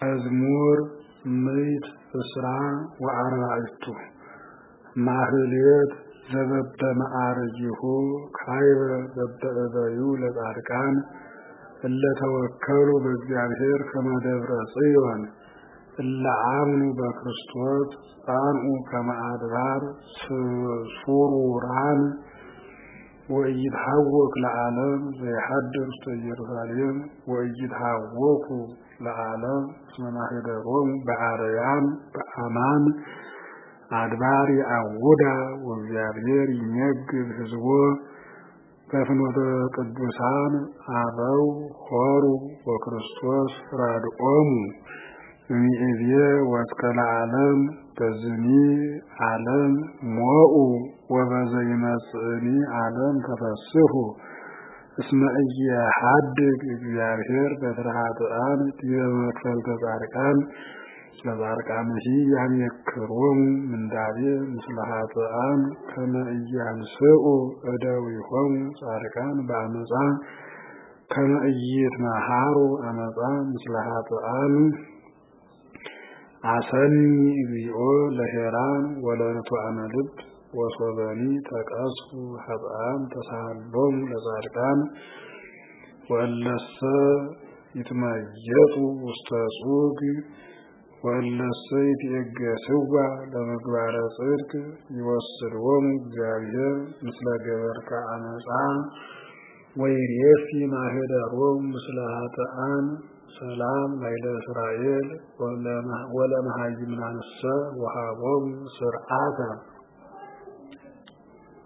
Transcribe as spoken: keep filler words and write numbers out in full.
መዝሙር ምዕት እስራ ወአርባዕቱ ማህሌት ዘበበ መዓርጊሁ ካይበ በበእበዩ ለጻድቃን እለ ተወከሉ በእግዚአብሔር ከመ ደብረ ጽዮን እለ አምኑ በክርስቶስ ጻንዑ ከመ አድባር ሱሩራን ወኢይትሐወክ ለዓለም ዘይሐድር ውስተ ኢየሩሳሌም ወኢይትሐወኩ ለዓለም እስመ ማኅደሮሙ በአርያም በአማን አድባር የአውዳ ወእግዚአብሔር ይመግብ ሕዝቦ በፍኖተ ቅዱሳን አበው ሆሩ ወክርስቶስ ራድኦሙ እምይእዜ ወእስከ ለዓለም በዝኒ ዓለም ሞኡ ወበዘይመጽእኒ ዓለም ተፈስሑ እስመ ኢየሐድግ እግዚአብሔር በትረ ኃጥኣን ዲበ መክፈልተ ጻድቃን ለጻድቃንሂ ያሜክሮሙ ምንዳቤ ምስለ ኃጥኣን ከመ ኢያንስኡ እደዊሆሙ ጻድቃን በአመፃ ከመ ኢይትመሃሩ አመፃ ምስለ ኃጥኣን አሰኒ እግዚኦ ለሄራን ወለንቱዓነ ልብ ወሶበኒ ተቀስፉ ኃጥኣን ተሳሃሎሙ ለጻድቃን ወእለሰ ይትመየጡ ውስተ ጹግ ወእለሰ ይትዔገሥዋ ለምግባረ ጽድቅ ይወስድዎሙ እግዚአብሔር ምስለ ገበርተ አመፃ ወይሬሲ ማኅደሮሙ ምስለ ኃጥኣን ሰላም ላዕለ እስራኤል ወለመሃይምናንሰ ወሀቦሙ ስርዓተ